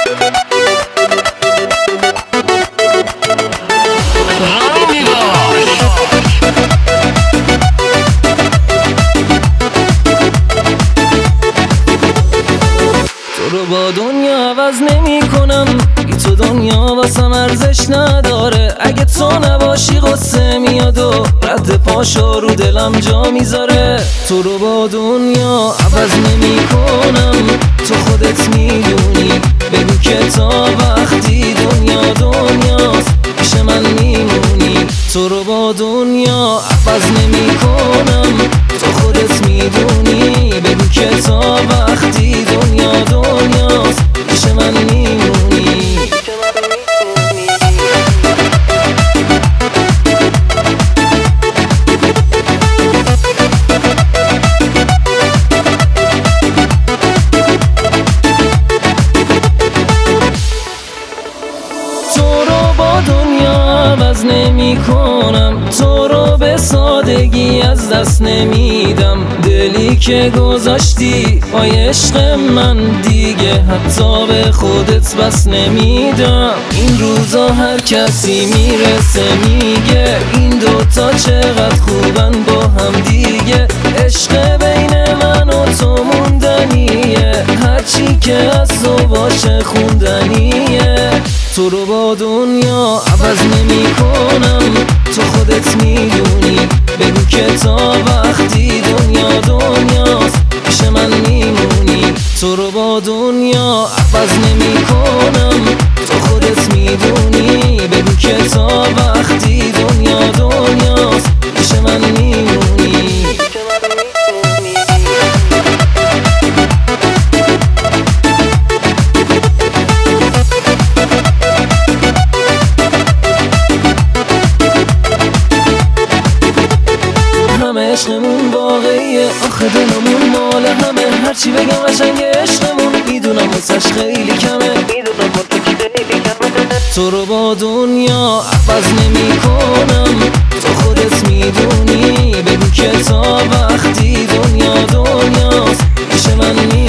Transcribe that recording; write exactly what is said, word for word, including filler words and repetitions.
تو رو با دنیا عوض نمی کنم، بی تو دنیا واسم ارزش نداره. اگه تو نباشی غصه میاد و رد پاشو رو دلم جا میذاره. تو رو با دنیا عوض نمی کنم، تو خودت میدونی. بگو که تا وقتی دنیا دنیاست پیش من میمونی. تو رو با دنیا عوض نمی کنم، تو خودت میدونی. بگو که تا وقتی دنیا دنیاست پیش من میمونی. تو رو با دنیا عوض نمی کنم، تو رو به سادگی از دست نمیدم. دلی که گذاشتی پای عشق من دیگه حتی به خودت بس نمیدم. این روزا هر کسی میرسه میگه این دوتا چقدر خوبن با هم دیگه. عشق بین من و تو موندنیه، هرچی که از تو باشه خوندنیه. تو رو با دنیا عوض نمی کنم، تو خودت میدونی. بگو که تا وقتی دنیا دنیاست پیش من میمونی. تو رو با دنیا عوض نمی کنم، تو خودت میدونی. بگو که تا وقتی دنیا دنیاست پیش من میمونی. همه عشقمون واقعیه، آخه دلمون مال همه. هرچی بگم قشنگ عشقمون میدونم واسش خیلی کمه. میدونم واسش خیلی کمه. تو رو با دنیا عوض نمی کنم، تو خودت میدونی. بگو که تا وقتی دنیا دنیاست پیش من میمونی.